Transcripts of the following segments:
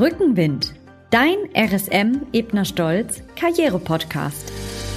Rückenwind, dein RSM Ebner Stolz Karriere-Podcast.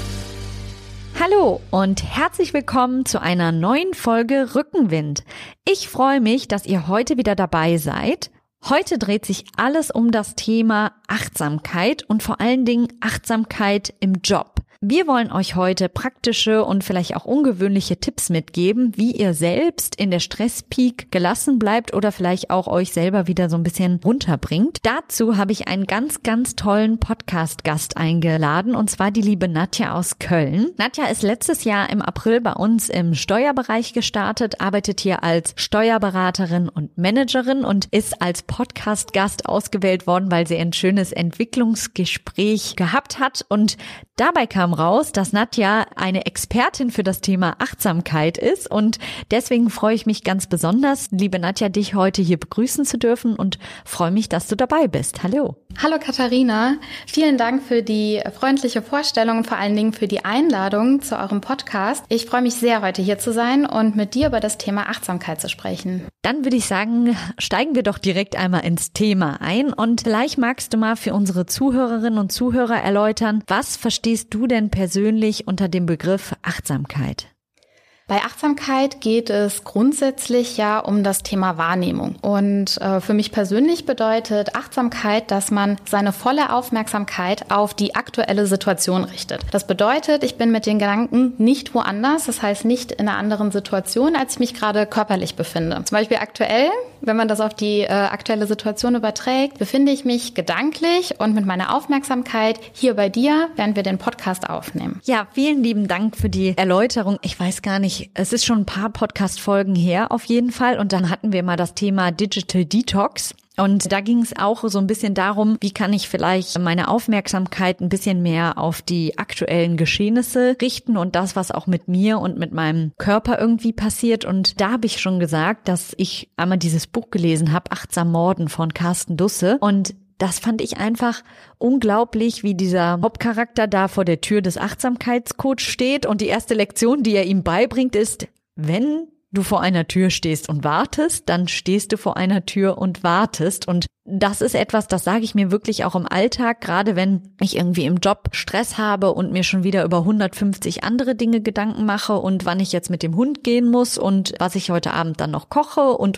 Hallo und herzlich willkommen zu einer neuen Folge Rückenwind. Ich freue mich, dass ihr heute wieder dabei seid. Heute dreht sich alles um das Thema Achtsamkeit und vor allen Dingen Achtsamkeit im Job. Wir wollen euch heute praktische und vielleicht auch ungewöhnliche Tipps mitgeben, wie ihr selbst in der Stresspeak gelassen bleibt oder vielleicht auch euch selber wieder so ein bisschen runterbringt. Dazu habe ich einen ganz, ganz tollen Podcast-Gast eingeladen, und zwar die liebe Nadja aus Köln. Nadja ist letztes Jahr im April bei uns im Steuerbereich gestartet, arbeitet hier als Steuerberaterin und Managerin und ist als Podcast-Gast ausgewählt worden, weil sie ein schönes Entwicklungsgespräch gehabt hat, und dabei kam raus, dass Nadja eine Expertin für das Thema Achtsamkeit ist, und deswegen freue ich mich ganz besonders, liebe Nadja, dich heute hier begrüßen zu dürfen und freue mich, dass du dabei bist. Hallo. Hallo Katharina, vielen Dank für die freundliche Vorstellung und vor allen Dingen für die Einladung zu eurem Podcast. Ich freue mich sehr, heute hier zu sein und mit dir über das Thema Achtsamkeit zu sprechen. Dann würde ich sagen, steigen wir doch direkt einmal ins Thema ein, und vielleicht magst du mal für unsere Zuhörerinnen und Zuhörer erläutern, was verstehst du denn persönlich unter dem Begriff Achtsamkeit? Bei Achtsamkeit geht es grundsätzlich ja um das Thema Wahrnehmung. Und für mich persönlich bedeutet Achtsamkeit, dass man seine volle Aufmerksamkeit auf die aktuelle Situation richtet. Das bedeutet, ich bin mit den Gedanken nicht woanders, das heißt nicht in einer anderen Situation, als ich mich gerade körperlich befinde. Zum Beispiel aktuell, wenn man das auf die aktuelle Situation überträgt, befinde ich mich gedanklich und mit meiner Aufmerksamkeit hier bei dir, während wir den Podcast aufnehmen. Ja, vielen lieben Dank für die Erläuterung. Ich weiß gar nicht, es ist schon ein paar Podcast-Folgen her auf jeden Fall, und dann hatten wir mal das Thema Digital Detox. Und da ging es auch so ein bisschen darum, wie kann ich vielleicht meine Aufmerksamkeit ein bisschen mehr auf die aktuellen Geschehnisse richten und das, was auch mit mir und mit meinem Körper irgendwie passiert. Und da habe ich schon gesagt, dass ich einmal dieses Buch gelesen habe, Achtsam Morden von Carsten Dusse, und das fand ich einfach unglaublich, wie dieser Hauptcharakter da vor der Tür des Achtsamkeitscoach steht, und die erste Lektion, die er ihm beibringt, ist: Wenn du vor einer Tür stehst und wartest, dann stehst du vor einer Tür und wartest. Und das ist etwas, das sage ich mir wirklich auch im Alltag, gerade wenn ich irgendwie im Job Stress habe und mir schon wieder über 150 andere Dinge Gedanken mache und wann ich jetzt mit dem Hund gehen muss und was ich heute Abend dann noch koche und.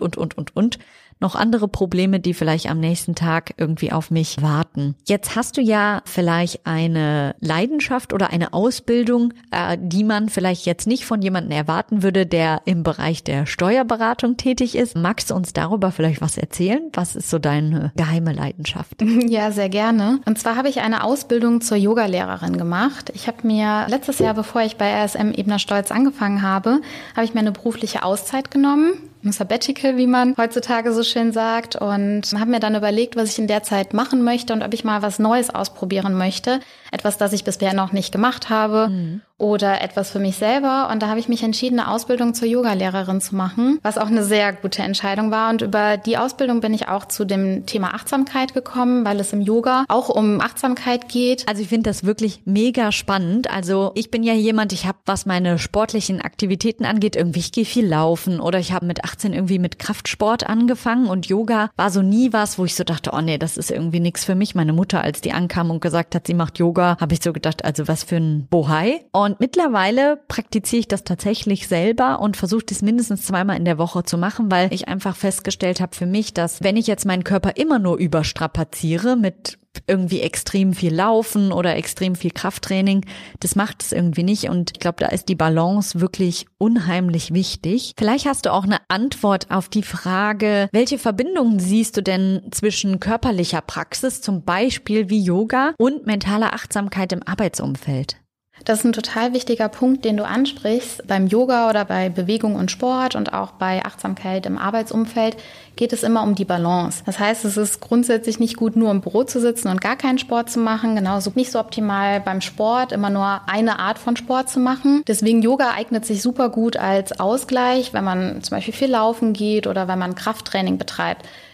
Noch andere Probleme, die vielleicht am nächsten Tag irgendwie auf mich warten. Jetzt hast du ja vielleicht eine Leidenschaft oder eine Ausbildung, die man vielleicht jetzt nicht von jemandem erwarten würde, der im Bereich der Steuerberatung tätig ist. Magst du uns darüber vielleicht was erzählen? Was ist so deine geheime Leidenschaft? Ja, sehr gerne. Und zwar habe ich eine Ausbildung zur Yogalehrerin gemacht. Ich habe mir letztes Jahr, bevor ich bei RSM Ebner Stolz angefangen habe ich mir eine berufliche Auszeit genommen. Ein Sabbatical, wie man heutzutage so schön sagt, und habe mir dann überlegt, was ich in der Zeit machen möchte und ob ich mal was Neues ausprobieren möchte. Etwas, das ich bisher noch nicht gemacht habe oder etwas für mich selber. Und da habe ich mich entschieden, eine Ausbildung zur Yogalehrerin zu machen, was auch eine sehr gute Entscheidung war. Und über die Ausbildung bin ich auch zu dem Thema Achtsamkeit gekommen, weil es im Yoga auch um Achtsamkeit geht. Also ich finde das wirklich mega spannend. Also ich bin ja jemand, ich habe, was meine sportlichen Aktivitäten angeht, irgendwie, ich gehe viel laufen oder ich habe mit 18 irgendwie mit Kraftsport angefangen, und Yoga war so nie was, wo ich so dachte, oh nee, das ist irgendwie nichts für mich. Meine Mutter, als die ankam und gesagt hat, sie macht Yoga, habe ich so gedacht, also was für ein Bohai. Und mittlerweile praktiziere ich das tatsächlich selber und versuche das mindestens 2-mal in der Woche zu machen, weil ich einfach festgestellt habe für mich, dass wenn ich jetzt meinen Körper immer nur überstrapaziere mit irgendwie extrem viel Laufen oder extrem viel Krafttraining, das macht es irgendwie nicht, und ich glaube, da ist die Balance wirklich unheimlich wichtig. Vielleicht hast du auch eine Antwort auf die Frage, welche Verbindungen siehst du denn zwischen körperlicher Praxis, zum Beispiel wie Yoga, und mentaler Achtsamkeit im Arbeitsumfeld? Das ist ein total wichtiger Punkt, den du ansprichst. Beim Yoga oder bei Bewegung und Sport und auch bei Achtsamkeit im Arbeitsumfeld geht es immer um die Balance. Das heißt, es ist grundsätzlich nicht gut, nur im Büro zu sitzen und gar keinen Sport zu machen. Genauso nicht so optimal beim Sport, immer nur eine Art von Sport zu machen. Deswegen Yoga eignet sich super gut als Ausgleich, wenn man zum Beispiel viel laufen geht oder wenn man Krafttraining betreibt.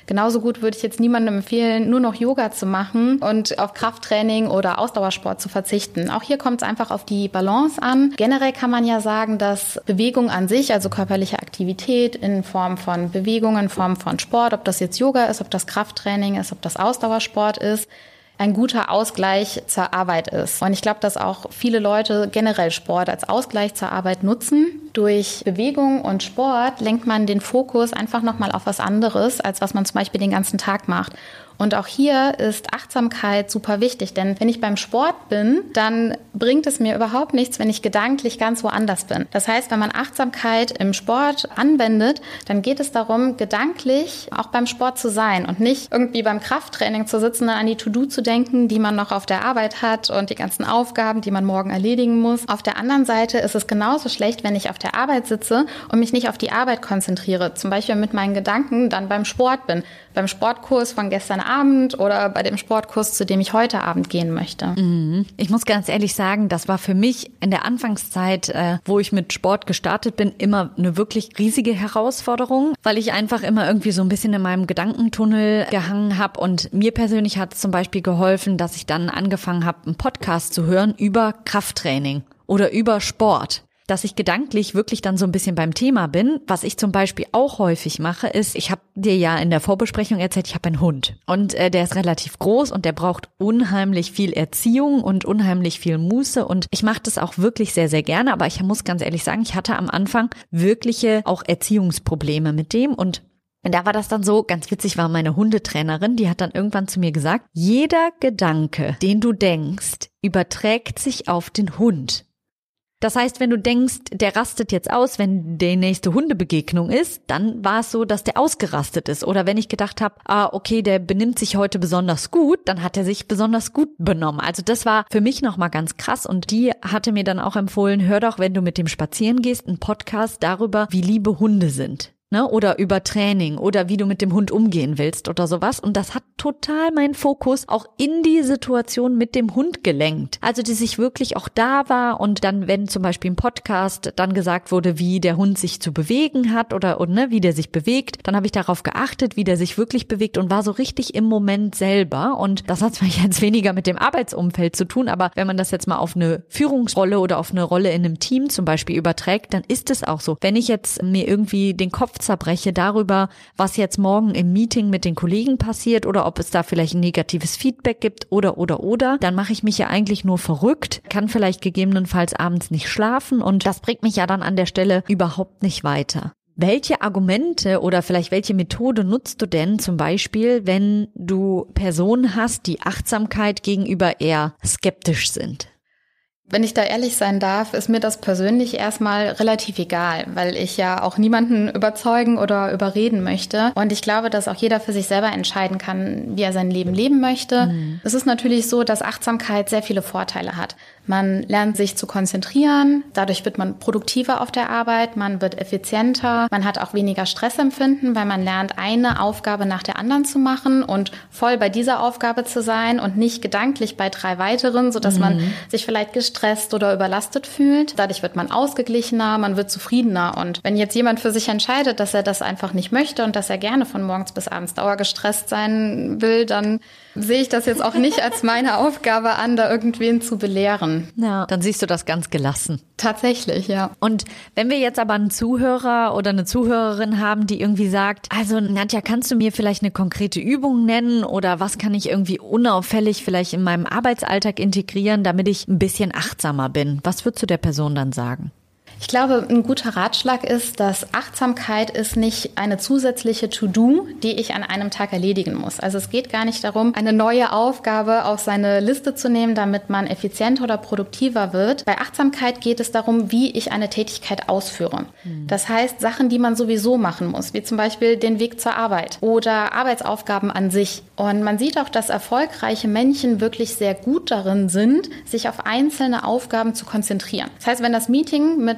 Genauso gut würde ich jetzt niemandem empfehlen, nur noch Yoga zu machen und auf Krafttraining oder Ausdauersport zu verzichten. Auch hier kommt es einfach auf die Balance an. Generell kann man ja sagen, dass Bewegung an sich, also körperliche Aktivität in Form von Bewegung, in Form von Sport, ob das jetzt Yoga ist, ob das Krafttraining ist, ob das Ausdauersport ist, ein guter Ausgleich zur Arbeit ist. Und ich glaube, dass auch viele Leute generell Sport als Ausgleich zur Arbeit nutzen. Durch Bewegung und Sport lenkt man den Fokus einfach nochmal auf was anderes, als was man zum Beispiel den ganzen Tag macht. Und auch hier ist Achtsamkeit super wichtig, denn wenn ich beim Sport bin, dann bringt es mir überhaupt nichts, wenn ich gedanklich ganz woanders bin. Das heißt, wenn man Achtsamkeit im Sport anwendet, dann geht es darum, gedanklich auch beim Sport zu sein und nicht irgendwie beim Krafttraining zu sitzen und an die To-Do zu denken, die man noch auf der Arbeit hat und die ganzen Aufgaben, die man morgen erledigen muss. Auf der anderen Seite ist es genauso schlecht, wenn ich auf der Arbeit sitze und mich nicht auf die Arbeit konzentriere, zum Beispiel mit meinen Gedanken dann beim Sport bin, beim Sportkurs von gestern Abend oder bei dem Sportkurs, zu dem ich heute Abend gehen möchte. Ich muss ganz ehrlich sagen, das war für mich in der Anfangszeit, wo ich mit Sport gestartet bin, immer eine wirklich riesige Herausforderung, weil ich einfach immer irgendwie so ein bisschen in meinem Gedankentunnel gehangen habe. Und mir persönlich hat es zum Beispiel geholfen, dass ich dann angefangen habe, einen Podcast zu hören über Krafttraining oder über Sport. Dass ich gedanklich wirklich dann so ein bisschen beim Thema bin. Was ich zum Beispiel auch häufig mache, ist, ich habe dir ja in der Vorbesprechung erzählt, ich habe einen Hund. Und der ist relativ groß und der braucht unheimlich viel Erziehung und unheimlich viel Muße. Und ich mache das auch wirklich sehr, sehr gerne. Aber ich muss ganz ehrlich sagen, ich hatte am Anfang wirkliche auch Erziehungsprobleme mit dem. Und da war das dann so, ganz witzig war meine Hundetrainerin, die hat dann irgendwann zu mir gesagt, jeder Gedanke, den du denkst, überträgt sich auf den Hund. Das heißt, wenn du denkst, der rastet jetzt aus, wenn die nächste Hundebegegnung ist, dann war es so, dass der ausgerastet ist. Oder wenn ich gedacht habe, okay, der benimmt sich heute besonders gut, dann hat er sich besonders gut benommen. Also das war für mich nochmal ganz krass. Und die hatte mir dann auch empfohlen, hör doch, wenn du mit dem spazieren gehst, einen Podcast darüber, wie liebe Hunde sind. Oder über Training oder wie du mit dem Hund umgehen willst oder sowas. Und das hat total meinen Fokus auch in die Situation mit dem Hund gelenkt. Also, dass ich wirklich auch da war und dann, wenn zum Beispiel im Podcast dann gesagt wurde, wie der Hund sich zu bewegen hat oder wie der sich bewegt, dann habe ich darauf geachtet, wie der sich wirklich bewegt und war so richtig im Moment selber. Und das hat zwar jetzt weniger mit dem Arbeitsumfeld zu tun, aber wenn man das jetzt mal auf eine Führungsrolle oder auf eine Rolle in einem Team zum Beispiel überträgt, dann ist es auch so. Wenn ich jetzt mir irgendwie den Kopf zerbreche darüber, was jetzt morgen im Meeting mit den Kollegen passiert oder ob es da vielleicht ein negatives Feedback gibt oder, dann mache ich mich ja eigentlich nur verrückt, kann vielleicht gegebenenfalls abends nicht schlafen und das bringt mich ja dann an der Stelle überhaupt nicht weiter. Welche Argumente oder vielleicht welche Methode nutzt du denn zum Beispiel, wenn du Personen hast, die Achtsamkeit gegenüber eher skeptisch sind? Wenn ich da ehrlich sein darf, ist mir das persönlich erstmal relativ egal, weil ich ja auch niemanden überzeugen oder überreden möchte. Und ich glaube, dass auch jeder für sich selber entscheiden kann, wie er sein Leben leben möchte. Es ist natürlich so, dass Achtsamkeit sehr viele Vorteile hat. Man lernt sich zu konzentrieren, dadurch wird man produktiver auf der Arbeit, man wird effizienter, man hat auch weniger Stressempfinden, weil man lernt, eine Aufgabe nach der anderen zu machen und voll bei dieser Aufgabe zu sein und nicht gedanklich bei 3 weiteren, sodass man sich vielleicht gestresst oder überlastet fühlt. Dadurch wird man ausgeglichener, man wird zufriedener. Und wenn jetzt jemand für sich entscheidet, dass er das einfach nicht möchte und dass er gerne von morgens bis abends dauergestresst sein will, dann sehe ich das jetzt auch nicht als meine Aufgabe an, da irgendwen zu belehren. Ja, dann siehst du das ganz gelassen. Tatsächlich, ja. Und wenn wir jetzt aber einen Zuhörer oder eine Zuhörerin haben, die irgendwie sagt, also Nadja, kannst du mir vielleicht eine konkrete Übung nennen oder was kann ich irgendwie unauffällig vielleicht in meinem Arbeitsalltag integrieren, damit ich ein bisschen achtsamer bin? Was würdest du der Person dann sagen? Ich glaube, ein guter Ratschlag ist, dass Achtsamkeit ist nicht eine zusätzliche To-Do, die ich an einem Tag erledigen muss. Also es geht gar nicht darum, eine neue Aufgabe auf seine Liste zu nehmen, damit man effizienter oder produktiver wird. Bei Achtsamkeit geht es darum, wie ich eine Tätigkeit ausführe. Das heißt, Sachen, die man sowieso machen muss, wie zum Beispiel den Weg zur Arbeit oder Arbeitsaufgaben an sich. Und man sieht auch, dass erfolgreiche Menschen wirklich sehr gut darin sind, sich auf einzelne Aufgaben zu konzentrieren. Das heißt, wenn das Meeting mit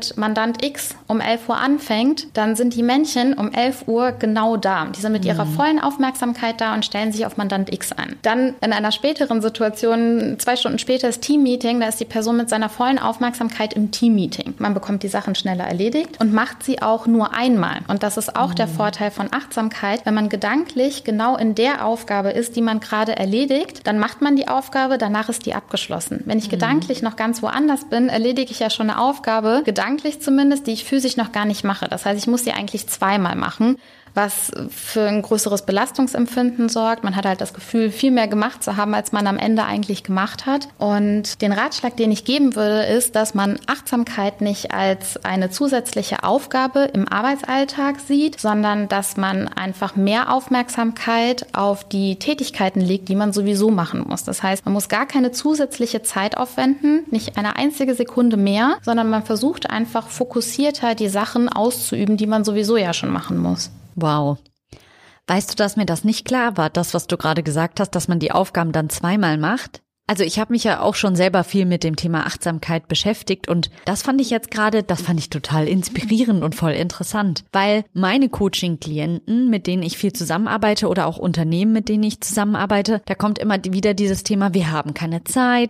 mit Mandant X um 11 Uhr anfängt, dann sind die Männchen um 11 Uhr genau da. Die sind mit ihrer vollen Aufmerksamkeit da und stellen sich auf Mandant X an. Dann in einer späteren Situation, 2 Stunden später ist Teammeeting, da ist die Person mit seiner vollen Aufmerksamkeit im Teammeeting. Man bekommt die Sachen schneller erledigt und macht sie auch nur einmal. Und das ist auch der Vorteil von Achtsamkeit. Wenn man gedanklich genau in der Aufgabe ist, die man gerade erledigt, dann macht man die Aufgabe, danach ist die abgeschlossen. Wenn ich gedanklich noch ganz woanders bin, erledige ich ja schon eine Aufgabe, gedanklich zumindest, die ich physisch noch gar nicht mache. Das heißt, ich muss sie eigentlich zweimal machen, was für ein größeres Belastungsempfinden sorgt. Man hat halt das Gefühl, viel mehr gemacht zu haben, als man am Ende eigentlich gemacht hat. Und den Ratschlag, den ich geben würde, ist, dass man Achtsamkeit nicht als eine zusätzliche Aufgabe im Arbeitsalltag sieht, sondern dass man einfach mehr Aufmerksamkeit auf die Tätigkeiten legt, die man sowieso machen muss. Das heißt, man muss gar keine zusätzliche Zeit aufwenden, nicht eine einzige Sekunde mehr, sondern man versucht einfach fokussierter die Sachen auszuüben, die man sowieso ja schon machen muss. Wow. Weißt du, dass mir das nicht klar war, das, was du gerade gesagt hast, dass man die Aufgaben dann zweimal macht? Also ich habe mich ja auch schon selber viel mit dem Thema Achtsamkeit beschäftigt und das fand ich total inspirierend und voll interessant, weil meine Coaching-Klienten, mit denen ich viel zusammenarbeite oder auch Unternehmen, mit denen ich zusammenarbeite, da kommt immer wieder dieses Thema, wir haben keine Zeit,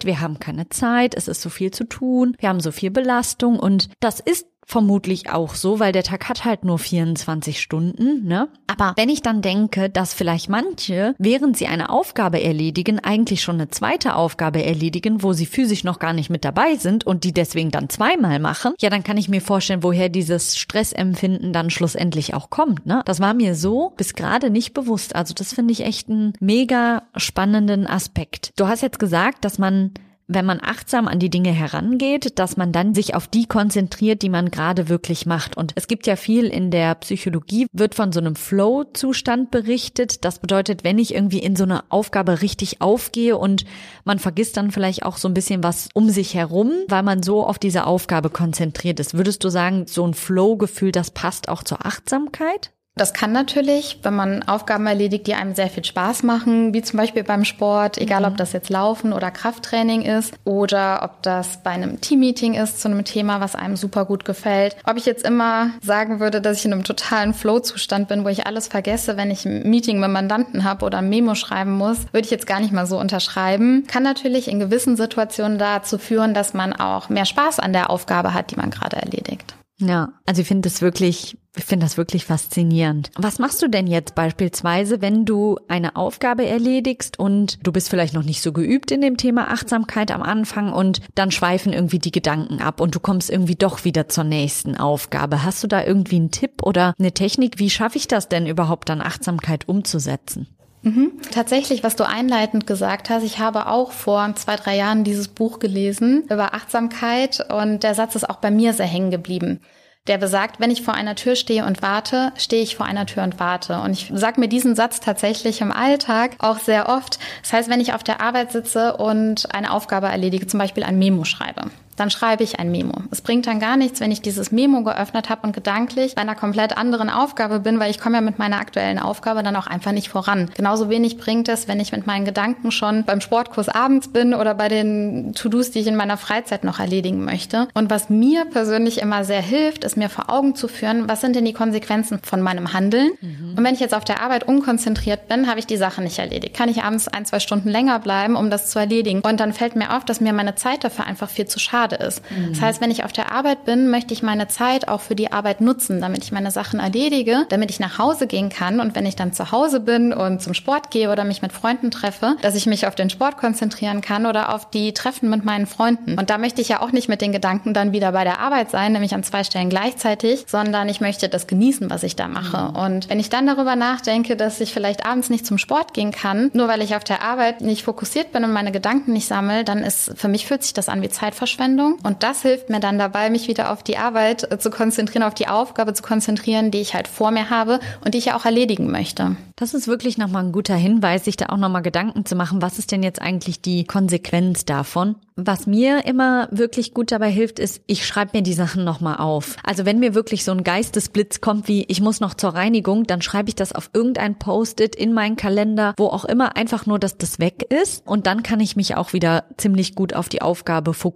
es ist so viel zu tun, wir haben so viel Belastung und das ist vermutlich auch so, weil der Tag hat halt nur 24 Stunden, ne? Aber wenn ich dann denke, dass vielleicht manche, während sie eine Aufgabe erledigen, eigentlich schon eine zweite Aufgabe erledigen, wo sie physisch noch gar nicht mit dabei sind und die deswegen dann zweimal machen, ja, dann kann ich mir vorstellen, woher dieses Stressempfinden dann schlussendlich auch kommt, ne? Das war mir so bis gerade nicht bewusst. Also das finde ich echt einen mega spannenden Aspekt. Du hast jetzt gesagt, dass man, wenn man achtsam an die Dinge herangeht, dass man dann sich auf die konzentriert, die man gerade wirklich macht. Und es gibt ja viel in der Psychologie, wird von so einem Flow-Zustand berichtet. Das bedeutet, wenn ich irgendwie in so eine Aufgabe richtig aufgehe und man vergisst dann vielleicht auch so ein bisschen was um sich herum, weil man so auf diese Aufgabe konzentriert ist. Würdest du sagen, so ein Flow-Gefühl, das passt auch zur Achtsamkeit? Das kann natürlich, wenn man Aufgaben erledigt, die einem sehr viel Spaß machen, wie zum Beispiel beim Sport, egal ob das jetzt Laufen oder Krafttraining ist oder ob das bei einem Teammeeting ist zu einem Thema, was einem super gut gefällt. Ob ich jetzt immer sagen würde, dass ich in einem totalen Flow-Zustand bin, wo ich alles vergesse, wenn ich ein Meeting mit Mandanten habe oder ein Memo schreiben muss, würde ich jetzt gar nicht mal so unterschreiben. Kann natürlich in gewissen Situationen dazu führen, dass man auch mehr Spaß an der Aufgabe hat, die man gerade erledigt. Ja, also ich finde das wirklich faszinierend. Was machst du denn jetzt beispielsweise, wenn du eine Aufgabe erledigst und du bist vielleicht noch nicht so geübt in dem Thema Achtsamkeit am Anfang und dann schweifen irgendwie die Gedanken ab und du kommst irgendwie doch wieder zur nächsten Aufgabe. Hast du da irgendwie einen Tipp oder eine Technik? Wie schaffe ich das denn überhaupt dann Achtsamkeit umzusetzen? Tatsächlich, was du einleitend gesagt hast, ich habe auch vor 2-3 Jahren dieses Buch gelesen über Achtsamkeit und der Satz ist auch bei mir sehr hängen geblieben. Der besagt, wenn ich vor einer Tür stehe und warte, stehe ich vor einer Tür und warte. Und ich sage mir diesen Satz tatsächlich im Alltag auch sehr oft. Das heißt, wenn ich auf der Arbeit sitze und eine Aufgabe erledige, zum Beispiel ein Memo schreibe, dann schreibe ich ein Memo. Es bringt dann gar nichts, wenn ich dieses Memo geöffnet habe und gedanklich bei einer komplett anderen Aufgabe bin, weil ich komme ja mit meiner aktuellen Aufgabe dann auch einfach nicht voran. Genauso wenig bringt es, wenn ich mit meinen Gedanken schon beim Sportkurs abends bin oder bei den To-Dos, die ich in meiner Freizeit noch erledigen möchte. Und was mir persönlich immer sehr hilft, ist mir vor Augen zu führen, was sind denn die Konsequenzen von meinem Handeln? Und wenn ich jetzt auf der Arbeit unkonzentriert bin, habe ich die Sache nicht erledigt. Kann ich abends 1-2 Stunden länger bleiben, um das zu erledigen. Und dann fällt mir auf, dass mir meine Zeit dafür einfach viel zu schade ist. Das heißt, wenn ich auf der Arbeit bin, möchte ich meine Zeit auch für die Arbeit nutzen, damit ich meine Sachen erledige, damit ich nach Hause gehen kann und wenn ich dann zu Hause bin und zum Sport gehe oder mich mit Freunden treffe, dass ich mich auf den Sport konzentrieren kann oder auf die Treffen mit meinen Freunden. Und da möchte ich ja auch nicht mit den Gedanken dann wieder bei der Arbeit sein, nämlich an 2 Stellen gleichzeitig, sondern ich möchte das genießen, was ich da mache. Und wenn ich dann darüber nachdenke, dass ich vielleicht abends nicht zum Sport gehen kann, nur weil ich auf der Arbeit nicht fokussiert bin und meine Gedanken nicht sammle, dann fühlt sich das an wie Zeitverschwendung. Und das hilft mir dann dabei, mich wieder auf die Arbeit zu konzentrieren, auf die Aufgabe zu konzentrieren, die ich halt vor mir habe und die ich ja auch erledigen möchte. Das ist wirklich nochmal ein guter Hinweis, sich da auch nochmal Gedanken zu machen, was ist denn jetzt eigentlich die Konsequenz davon? Was mir immer wirklich gut dabei hilft, ist, ich schreibe mir die Sachen nochmal auf. Also wenn mir wirklich so ein Geistesblitz kommt wie, ich muss noch zur Reinigung, dann schreibe ich das auf irgendein Post-it in meinen Kalender, wo auch immer, einfach nur, dass das weg ist. Und dann kann ich mich auch wieder ziemlich gut auf die Aufgabe fokussieren.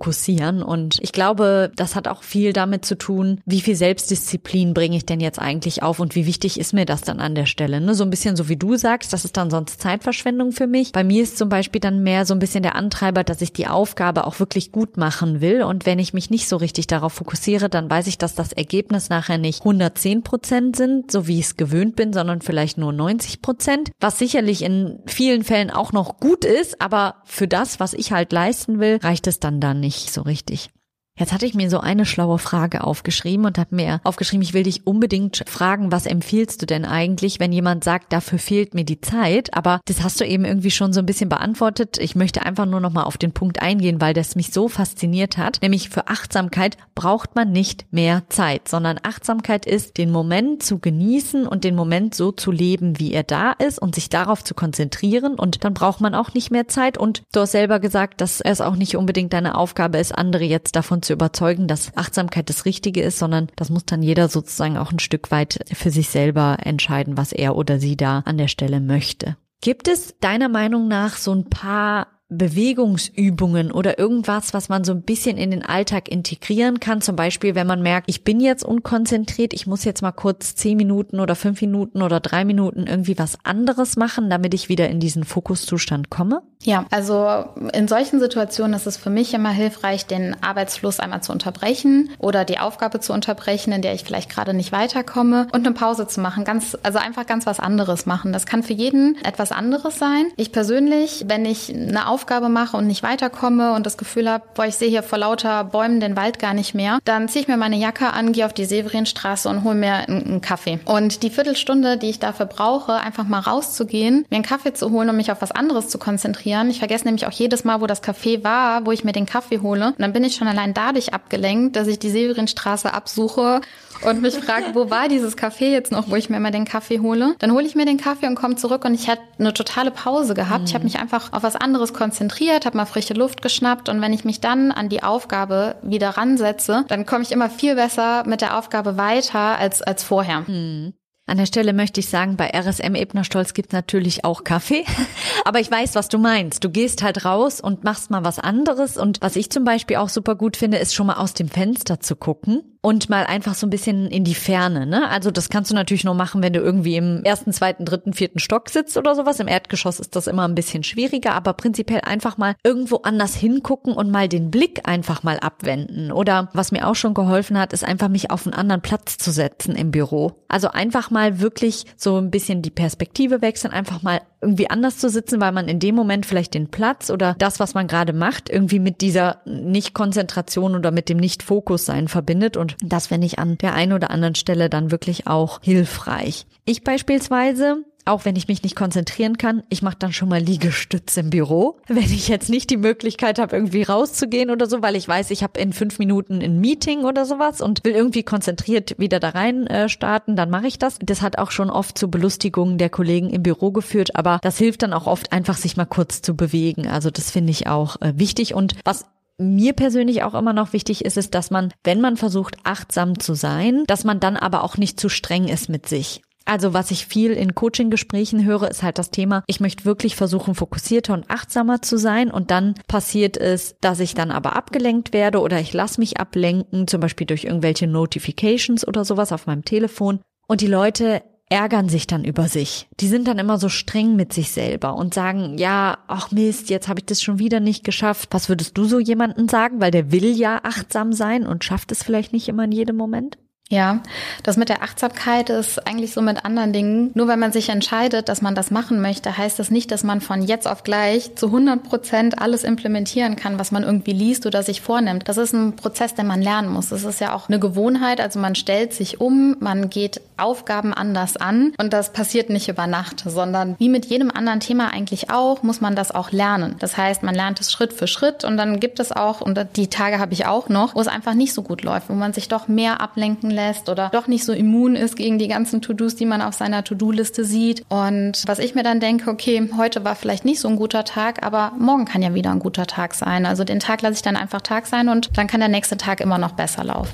reduzieren. Und ich glaube, das hat auch viel damit zu tun, wie viel Selbstdisziplin bringe ich denn jetzt eigentlich auf und wie wichtig ist mir das dann an der Stelle. Ne? So ein bisschen so wie du sagst, das ist dann sonst Zeitverschwendung für mich. Bei mir ist zum Beispiel dann mehr so ein bisschen der Antreiber, dass ich die Aufgabe auch wirklich gut machen will. Und wenn ich mich nicht so richtig darauf fokussiere, dann weiß ich, dass das Ergebnis nachher nicht 110% sind, so wie ich es gewöhnt bin, sondern vielleicht nur 90%, was sicherlich in vielen Fällen auch noch gut ist, aber für das, was ich halt leisten will, reicht es dann nicht so richtig. Jetzt hatte ich mir so eine schlaue Frage aufgeschrieben und habe mir aufgeschrieben, ich will dich unbedingt fragen, was empfiehlst du denn eigentlich, wenn jemand sagt, dafür fehlt mir die Zeit? Aber das hast du eben irgendwie schon so ein bisschen beantwortet. Ich möchte einfach nur noch mal auf den Punkt eingehen, weil das mich so fasziniert hat. Nämlich für Achtsamkeit braucht man nicht mehr Zeit, sondern Achtsamkeit ist, den Moment zu genießen und den Moment so zu leben, wie er da ist und sich darauf zu konzentrieren. Und dann braucht man auch nicht mehr Zeit. Und du hast selber gesagt, dass es auch nicht unbedingt deine Aufgabe ist, andere jetzt davon zu überzeugen, dass Achtsamkeit das Richtige ist, sondern das muss dann jeder sozusagen auch ein Stück weit für sich selber entscheiden, was er oder sie da an der Stelle möchte. Gibt es deiner Meinung nach so ein paar Bewegungsübungen oder irgendwas, was man so ein bisschen in den Alltag integrieren kann? Zum Beispiel, wenn man merkt, ich bin jetzt unkonzentriert, ich muss jetzt mal kurz 10 Minuten oder 5 Minuten oder 3 Minuten irgendwie was anderes machen, damit ich wieder in diesen Fokuszustand komme? Ja, also in solchen Situationen ist es für mich immer hilfreich, den Arbeitsfluss einmal zu unterbrechen oder die Aufgabe zu unterbrechen, in der ich vielleicht gerade nicht weiterkomme und eine Pause zu machen. Also einfach ganz was anderes machen. Das kann für jeden etwas anderes sein. Ich persönlich, wenn ich eine Aufgabe mache und nicht weiterkomme und das Gefühl habe, boah, ich sehe hier vor lauter Bäumen den Wald gar nicht mehr, dann ziehe ich mir meine Jacke an, gehe auf die Severinstraße und hole mir einen Kaffee. Und die Viertelstunde, die ich dafür brauche, einfach mal rauszugehen, mir einen Kaffee zu holen und mich auf was anderes zu konzentrieren. Ich vergesse nämlich auch jedes Mal, wo das Café war, wo ich mir den Kaffee hole. Und dann bin ich schon allein dadurch abgelenkt, dass ich die Severinstraße absuche und mich frage, wo war dieses Café jetzt noch, wo ich mir immer den Kaffee hole. Dann hole ich mir den Kaffee und komme zurück und ich hatte eine totale Pause gehabt. Ich habe mich einfach auf was anderes konzentriert, habe mal frische Luft geschnappt und wenn ich mich dann an die Aufgabe wieder ransetze, dann komme ich immer viel besser mit der Aufgabe weiter als vorher. An der Stelle möchte ich sagen, bei RSM Ebner-Stolz gibt es natürlich auch Kaffee, aber ich weiß, was du meinst. Du gehst halt raus und machst mal was anderes und was ich zum Beispiel auch super gut finde, ist schon mal aus dem Fenster zu gucken und mal einfach so ein bisschen in die Ferne, ne? Also das kannst du natürlich nur machen, wenn du irgendwie im 1., 2., 3., 4. Stock sitzt oder sowas. Im Erdgeschoss ist das immer ein bisschen schwieriger, aber prinzipiell einfach mal irgendwo anders hingucken und mal den Blick einfach mal abwenden. Oder was mir auch schon geholfen hat, ist einfach mich auf einen anderen Platz zu setzen im Büro. Also einfach mal wirklich so ein bisschen die Perspektive wechseln, einfach mal irgendwie anders zu sitzen, weil man in dem Moment vielleicht den Platz oder das, was man gerade macht, irgendwie mit dieser Nicht-Konzentration oder mit dem Nicht-Fokus-Sein verbindet. Und das finde ich an der einen oder anderen Stelle dann wirklich auch hilfreich. Ich beispielsweise, auch wenn ich mich nicht konzentrieren kann, ich mache dann schon mal Liegestütze im Büro. Wenn ich jetzt nicht die Möglichkeit habe, irgendwie rauszugehen oder so, weil ich weiß, ich habe in 5 Minuten ein Meeting oder sowas und will irgendwie konzentriert wieder da rein starten, dann mache ich das. Das hat auch schon oft zu Belustigungen der Kollegen im Büro geführt, aber das hilft dann auch oft einfach, sich mal kurz zu bewegen. Also das finde ich auch wichtig. Und was mir persönlich auch immer noch wichtig ist, ist, dass man, wenn man versucht, achtsam zu sein, dass man dann aber auch nicht zu streng ist mit sich. Also was ich viel in Coaching-Gesprächen höre, ist halt das Thema, ich möchte wirklich versuchen, fokussierter und achtsamer zu sein und dann passiert es, dass ich dann aber abgelenkt werde oder ich lasse mich ablenken, zum Beispiel durch irgendwelche Notifications oder sowas auf meinem Telefon und die Leute ärgern sich dann über sich. Die sind dann immer so streng mit sich selber und sagen, ja, ach Mist, jetzt habe ich das schon wieder nicht geschafft. Was würdest du so jemandem sagen? Weil der will ja achtsam sein und schafft es vielleicht nicht immer in jedem Moment. Ja, das mit der Achtsamkeit ist eigentlich so mit anderen Dingen. Nur wenn man sich entscheidet, dass man das machen möchte, heißt das nicht, dass man von jetzt auf gleich zu 100% alles implementieren kann, was man irgendwie liest oder sich vornimmt. Das ist ein Prozess, den man lernen muss. Das ist ja auch eine Gewohnheit. Also man stellt sich um, man geht Aufgaben anders an und das passiert nicht über Nacht, sondern wie mit jedem anderen Thema eigentlich auch, muss man das auch lernen. Das heißt, man lernt es Schritt für Schritt und dann gibt es auch, und die Tage habe ich auch noch, wo es einfach nicht so gut läuft, wo man sich doch mehr ablenken lässt oder doch nicht so immun ist gegen die ganzen To-Dos, die man auf seiner To-Do-Liste sieht. Und was ich mir dann denke, okay, heute war vielleicht nicht so ein guter Tag, aber morgen kann ja wieder ein guter Tag sein. Also den Tag lasse ich dann einfach Tag sein und dann kann der nächste Tag immer noch besser laufen.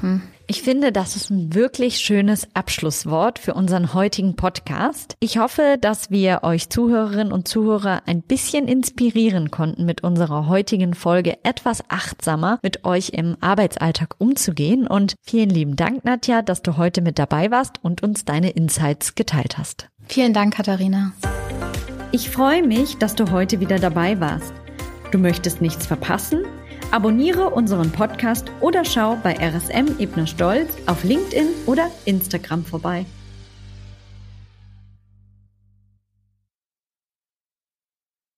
Ich finde, das ist ein wirklich schönes Abschlusswort für unseren heutigen Podcast. Ich hoffe, dass wir euch Zuhörerinnen und Zuhörer ein bisschen inspirieren konnten, mit unserer heutigen Folge etwas achtsamer mit euch im Arbeitsalltag umzugehen. Und vielen lieben Dank, Nadja, dass du heute mit dabei warst und uns deine Insights geteilt hast. Vielen Dank, Katharina. Ich freue mich, dass du heute wieder dabei warst. Du möchtest nichts verpassen? Abonniere unseren Podcast oder schau bei RSM Ebner Stolz auf LinkedIn oder Instagram vorbei.